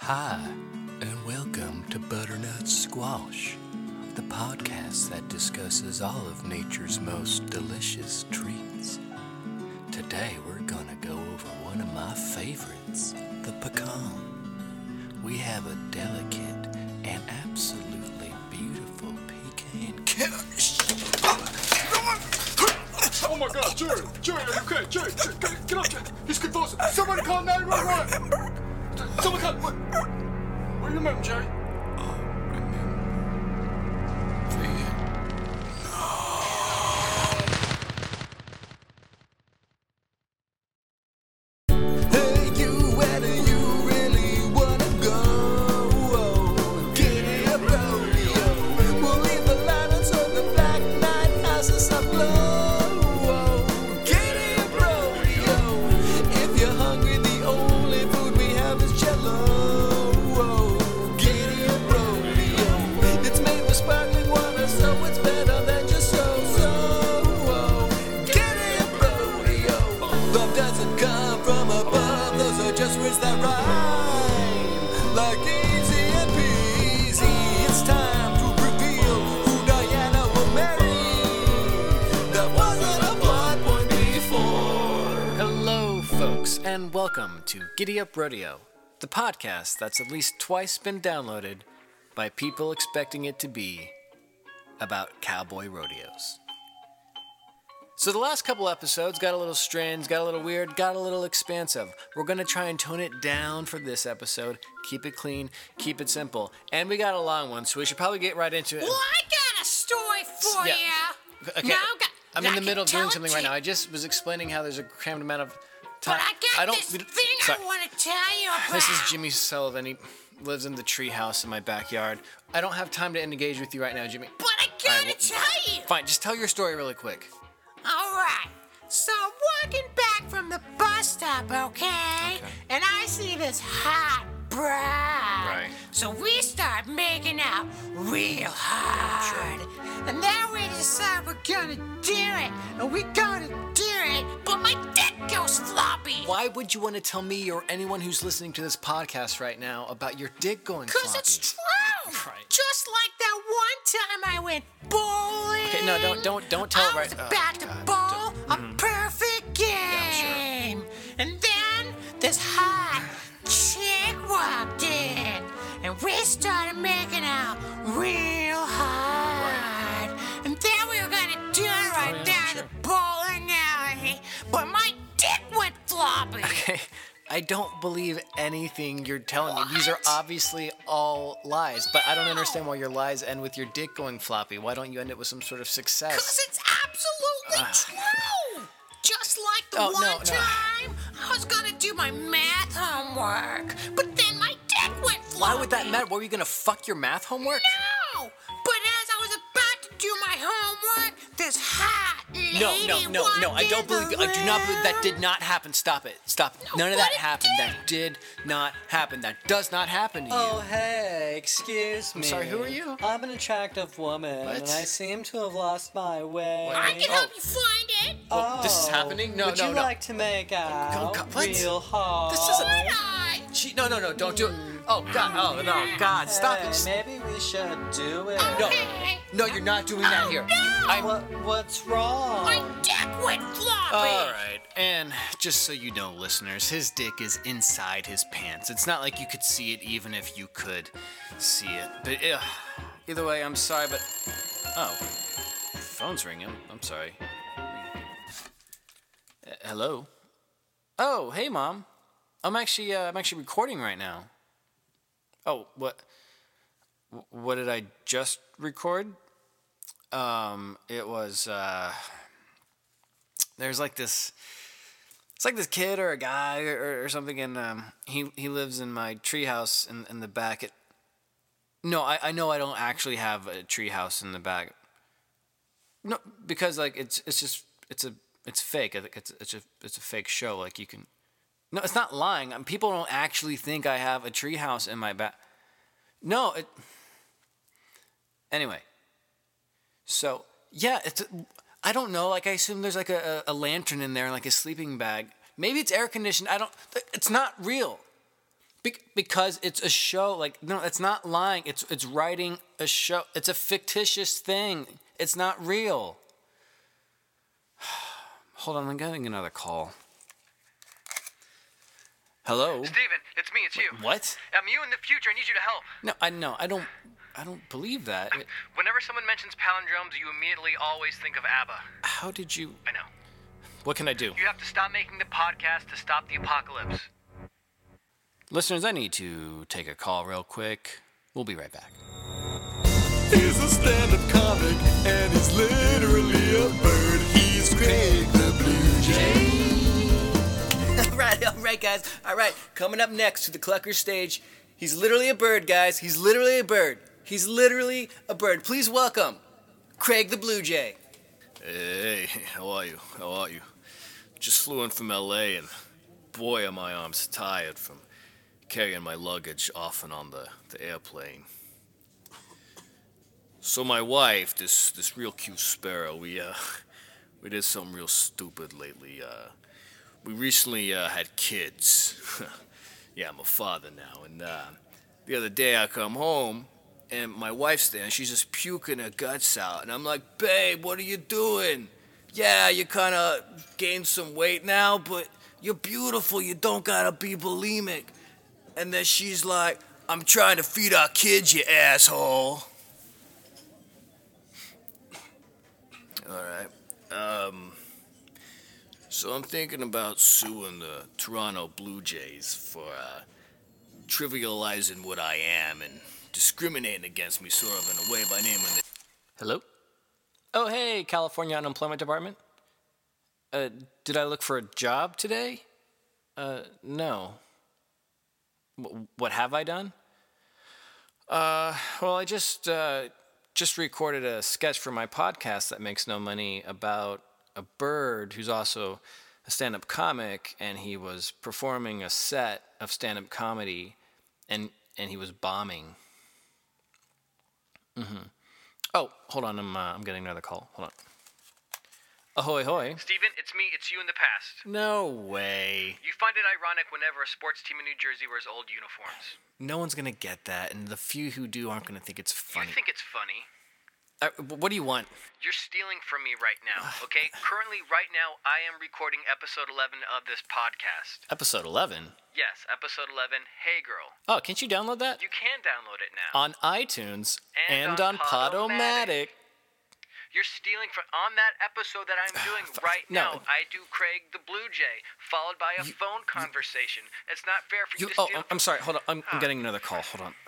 Hi, and welcome to Butternut Squash, the podcast that discusses all of nature's most delicious treats. Today we're gonna go over one of my favorites, the pecan. We have a delicate and absolutely beautiful pecan. Oh my God, Jerry! Jerry, are you okay? Jerry, get up, Jerry! He's convulsing! Somebody call 911! Someone call... Where you met, Jerry? And welcome to Giddy Up Rodeo, the podcast that's at least twice been downloaded by people expecting it to be about cowboy rodeos. So the last couple episodes got a little strange, got a little weird, got a little expansive. We're going to try and tone it down for this episode, keep it clean, keep it simple. And we got a long one, so we should probably get right into it. Well, I got a story for you. Okay, I'm in the middle of doing something right now. I just was explaining how there's a cramped amount of time. But I got this thing I want to tell you about. This is Jimmy Sullivan. He lives in the treehouse in my backyard. I don't have time to engage with you right now, Jimmy. But I gotta tell you. Fine, just tell your story really quick. All right. So I'm walking back from the bus stop, okay? And I see this hot bride. Right. So we start making out real hard. Sure. And then we decide we're gonna do it. And we're gonna do it. But my dick goes floppy. Why would you want to tell me or anyone who's listening to this podcast right now about your dick going floppy? Because it's true. Right. Just like that one time I went bowling. Okay, no, don't tell it right. I was about to bowl a perfect game. Yeah, sure. And then this hot chick walked in. And we started making out real hard. Right. And then we were going to do it right there in the bowling alley. But my dick went floppy. Okay, I don't believe anything you're telling me. These are obviously all lies, but I don't understand why your lies end with your dick going floppy. Why don't you end it with some sort of success? Because it's absolutely true. Just like the one time I was going to do my math homework, but then my dick went floppy. Why would that matter? What, were you going to fuck your math homework? No, but as I was about to do my homework, this hot lady No, I don't believe you. I do not believe that did not happen. Stop it. Stop. None of that happened. That did not happen. That does not happen to you. Oh, hey, excuse me. I'm sorry, who are you? I'm an attractive woman, and I seem to have lost my way. I can help you find it. Oh, this is happening? No. Would you like to make out what? real hard? This isn't... No, don't do it. Oh, God. Oh, no, God, stop it. Maybe we should do it. No, you're not doing that here. What's wrong? My dick went floppy. All right, and just so you know, listeners, his dick is inside his pants. It's not like you could see it even if you could see it. But either way, I'm sorry, but... Oh, phone's ringing. I'm sorry. Hello? Oh, hey, Mom. I'm actually recording right now. Oh, what? What did I just record? It was, there's like this, it's like this kid or a guy or something, and, he lives in my treehouse in the back. No, I know I don't actually have a treehouse in the back. No, because, like, it's fake. I think it's a fake show. Like, you can, no, it's not lying. People don't actually think I have a treehouse in my back. No, anyway. So, yeah, I don't know, like, I assume there's, like, a lantern in there, like a sleeping bag. Maybe it's air conditioned, it's not real. Because it's a show. Like, no, it's not lying. It's writing a show. It's a fictitious thing. It's not real. Hold on, I'm getting another call. Hello? Steven, it's me, it's you. What? I'm you in the future. I need you to help. No, I don't believe that. Whenever someone mentions palindromes, you immediately always think of ABBA. How did you... I know. What can I do? You have to stop making the podcast to stop the apocalypse. Listeners, I need to take a call real quick. We'll be right back. He's a stand-up comic, and he's literally a bird. He's Craig the Blue Jay. All right, guys. All right, coming up next to the Clucker stage. He's literally a bird, guys. He's literally a bird. He's literally a bird. Please welcome Craig the Blue Jay. Hey, how are you? Just flew in from L.A. and boy, are my arms tired from carrying my luggage off and on the airplane. So my wife, this real cute sparrow, we did something real stupid lately. We recently had kids. Yeah, I'm a father now. And the other day I come home, and my wife's there, and she's just puking her guts out. And I'm like, babe, what are you doing? Yeah, you kind of gained some weight now, but you're beautiful. You don't gotta be bulimic. And then she's like, I'm trying to feed our kids, you asshole. All right. So I'm thinking about suing the Toronto Blue Jays for trivializing what I am and discriminating against me sort of in a way by naming it. Hello? Oh, hey, California Unemployment Department. Did I look for a job today? No. What have I done? Well, I just recorded a sketch for my podcast that makes no money about a bird who's also a stand-up comic, and he was performing a set of stand-up comedy, and he was bombing. Mm-hmm. Oh, hold on, I'm getting another call. Hold on. Ahoy, hoy. Steven, it's me, it's you in the past. No way. You find it ironic whenever a sports team in New Jersey wears old uniforms. No one's gonna get that, and the few who do aren't gonna think it's funny. You think it's funny? What do you want? You're stealing from me right now, okay? Currently, right now, I am recording episode 11 of this podcast. Episode 11? Yes, episode 11, Hey Girl. Oh, can't you download that? You can download it now. On iTunes and on Podomatic. Podomatic. You're stealing from... On that episode that I'm doing right now, I do Craig the Blue Jay, followed by a phone conversation. It's not fair for you to steal... I'm sorry, hold on. I'm getting another call. Hold on.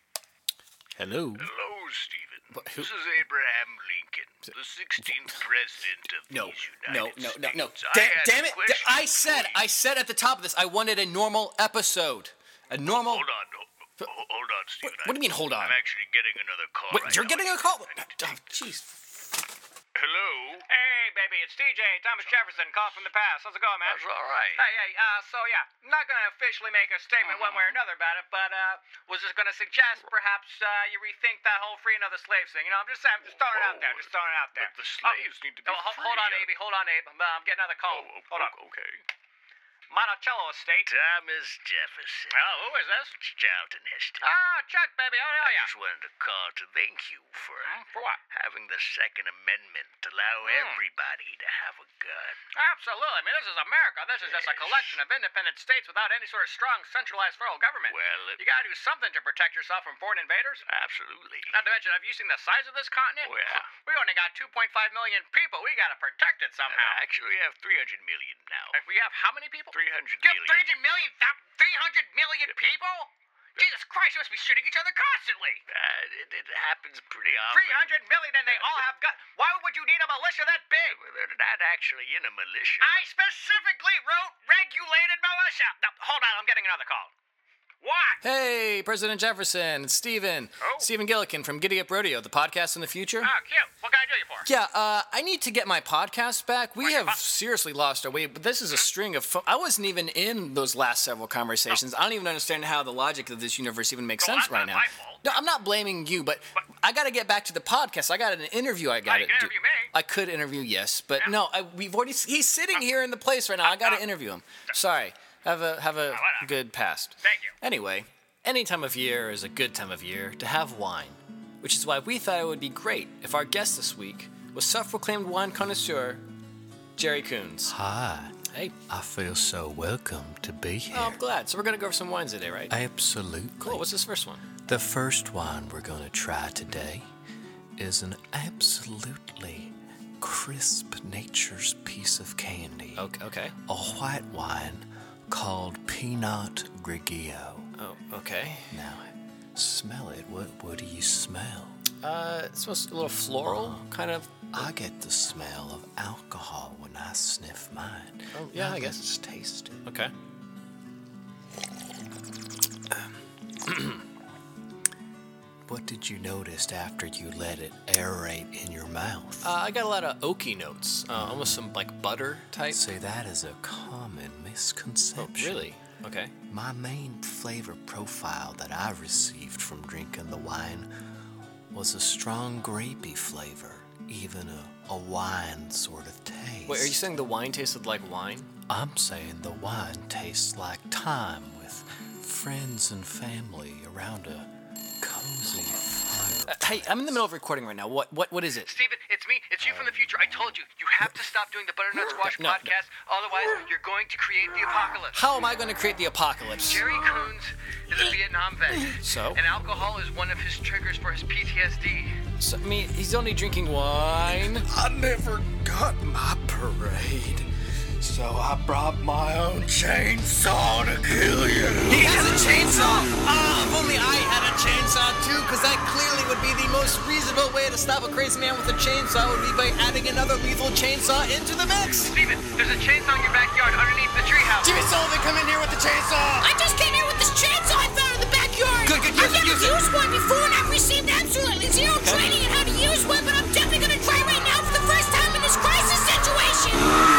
Hello? Hello, Steven. This is Abraham Lincoln, the 16th president of these United States. No. Damn it! I said at the top of this, I wanted a normal episode. A normal... Hold on, Steven. What do you mean, hold on? I'm actually getting another call. Wait, you're getting a call? Oh, jeez. Hello? Hey, baby, it's TJ, Thomas Jefferson, call from the past. How's it going, man? That's all right. Hey, so yeah, I'm not going to officially make a statement one way or another about it, but was just going to suggest perhaps you rethink that whole free another slave thing. You know, I'm just saying, just throwing it out there, But the slaves need to be free. Hold on, Abe. I'm getting another call. Hold on. Okay. Monticello Estate. Thomas Jefferson. Oh, who is this? It's Charlton Heston. Ah, Chuck, baby. How are I you? just wanted to call to thank you for what? having the Second Amendment to allow everybody to have a gun. Absolutely. I mean, this is America. This is just a collection of independent states without any sort of strong centralized federal government. Well, you gotta do something to protect yourself from foreign invaders. Absolutely. Not to mention, have you seen the size of this continent? Oh, yeah. We only got 2.5 million people. We gotta protect it somehow. Actually, we have 300 million now. We have how many people? 300 You have million. 300 million? 300 million people? Jesus Christ, you must be shooting each other constantly. It happens pretty often. 300 million and they all have guns. Why would you need a militia that big? They're not actually in a militia. I specifically wrote regulated militia. Now, hold on, I'm getting another call. What? Hey, President Jefferson, it's Steven. Oh. Steven Gillikin from Giddy Up Rodeo, the podcast in the future. Oh, cute. What can I do you for? Yeah, I need to get my podcast back. We have seriously lost our way, but this is a string of... I wasn't even in those last several conversations. I don't even understand how the logic of this universe even makes sense right now. My fault. No, I'm not blaming you, but I got to get back to the podcast. I got an interview I got to do. Interview me. I could interview, yes, but no, we've already... He's sitting here in the place right now. I got to interview him. Sorry. Have a good past. Thank you. Anyway, any time of year is a good time of year to have wine, which is why we thought it would be great if our guest this week was self-proclaimed wine connoisseur Jerry Coons. Hi. Hey. I feel so welcome to be here. Oh, I'm glad. So we're going to go over some wines today, right? Absolutely. Cool. What's this first one? The first wine we're going to try today is an absolutely crisp nature's piece of candy. Okay. A white wine called Pinot Grigio. Oh, okay. Now, smell it. What do you smell? It smells a little floral, kind of. I get the smell of alcohol when I sniff mine. Oh, yeah, Now I guess. Let's taste it. Okay. What did you notice after you let it aerate in your mouth? I got a lot of oaky notes, almost some like butter type. See, that is a common misconception. Really? Okay. My main flavor profile that I received from drinking the wine was a strong grapey flavor, even a wine sort of taste. Wait, are you saying the wine tasted like wine? I'm saying the wine tastes like time with friends and family around a cozy fire. Hey, I'm in the middle of recording right now. What is it? Steven, it's me. It's you from the future. I told you. You have to stop doing the Butternut Squash podcast. Otherwise, you're going to create the apocalypse. How am I going to create the apocalypse? Jerry Coons is a Vietnam vet. So? And alcohol is one of his triggers for his PTSD. So, I mean, he's only drinking wine. I never got my parade, so I brought my own chainsaw to kill you. He has a chainsaw! Ah, if only I had a chainsaw too, because that clearly would be the most reasonable way to stop a crazy man with a chainsaw would be by adding another lethal chainsaw into the mix. Steven, there's a chainsaw in your backyard underneath the treehouse. Jimmy Sullivan, come in here with the chainsaw! I just came here with this chainsaw I found in the backyard. Good, I've never used one before, and I've received absolutely zero training in how to use one, but I'm definitely going to try right now for the first time in this crisis situation.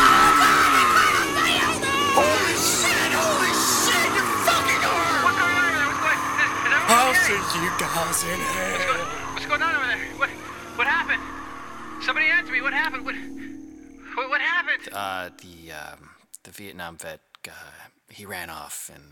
Holy shit, you're fucking hard. What's going on over there? Is I'll everything see you guys in hell. What's going on over there? What happened? Somebody answer me. What happened? What happened? The Vietnam vet, he ran off, and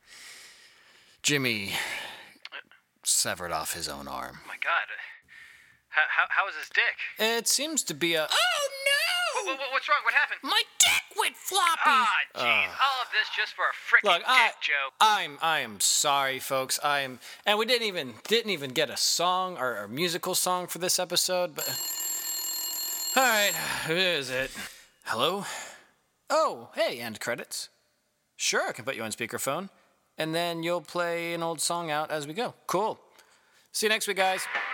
Jimmy severed off his own arm. Oh my God. How is his dick? It seems to be a... Oh, no! What's wrong? What happened? My dick went floppy. Ah, jeez. All of this just for a frickin' Look, dick joke. I am sorry, folks. And we didn't even get a song or a musical song for this episode, but all right, who is it? Hello? Oh, hey, end credits. Sure, I can put you on speakerphone, and then you'll play an old song out as we go. Cool. See you next week, guys.